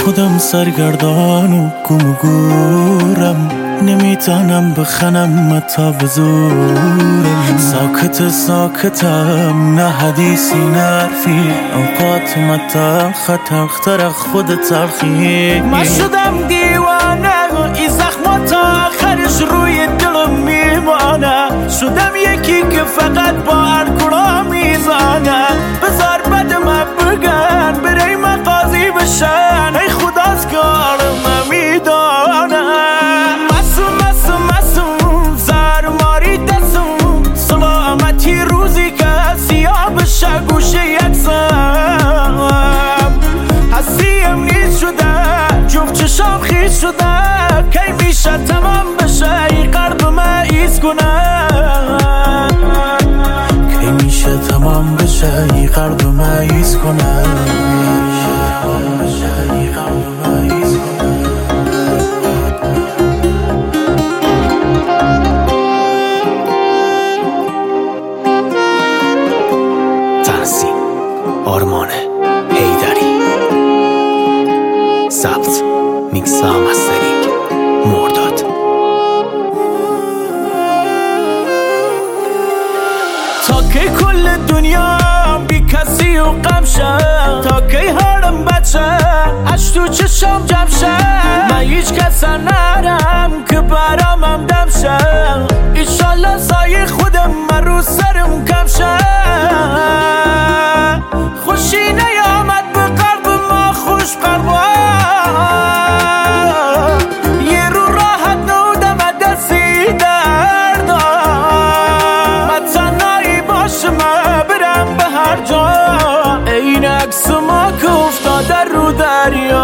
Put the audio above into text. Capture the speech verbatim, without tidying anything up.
خودم سرگردان و گم و گورم، نمیتونم بخنم تا به زورم. ساکت ساکتم، نه حدیثی نه حرفی، اوقات متن خطرختر خود تلخی. من شدم دیوانه، این زخمات تا آخرش روی دلم میمانه. شدم یکی که فقط با الکلا میزانه. بذار بد من بگن برای من قاضی بشن، ای خداست کارم نمیدانه. مسوم مسوم مسوم زرماری دستم، سلامتی روزی که سیاه بشه گوشه یکسم. هستیم نیست شده، جفت چشام خیز شده، کی میشه تمام بشه ای قلب من ایز کنه. کی میشه تمام بشه ای قلب من ایز کنه. تنظیم آرمان حیدری، ضبط میکس و مسترینگ مرداد. تا کی کل دنیا بی کسی و غم شد، تا کی حالم بد شد اش تو چشم جمع شد. من هیچ کس نرم که برامم دم شد، ایشالله سایه خودم من رو سرم کم شد. خوشی نیامد به قلب ما خوش قلبا، یه رو راحت نودم دستی دردا. من تنهایی باشم برم به هر جا، این عکس ما که افتاده رو دریا.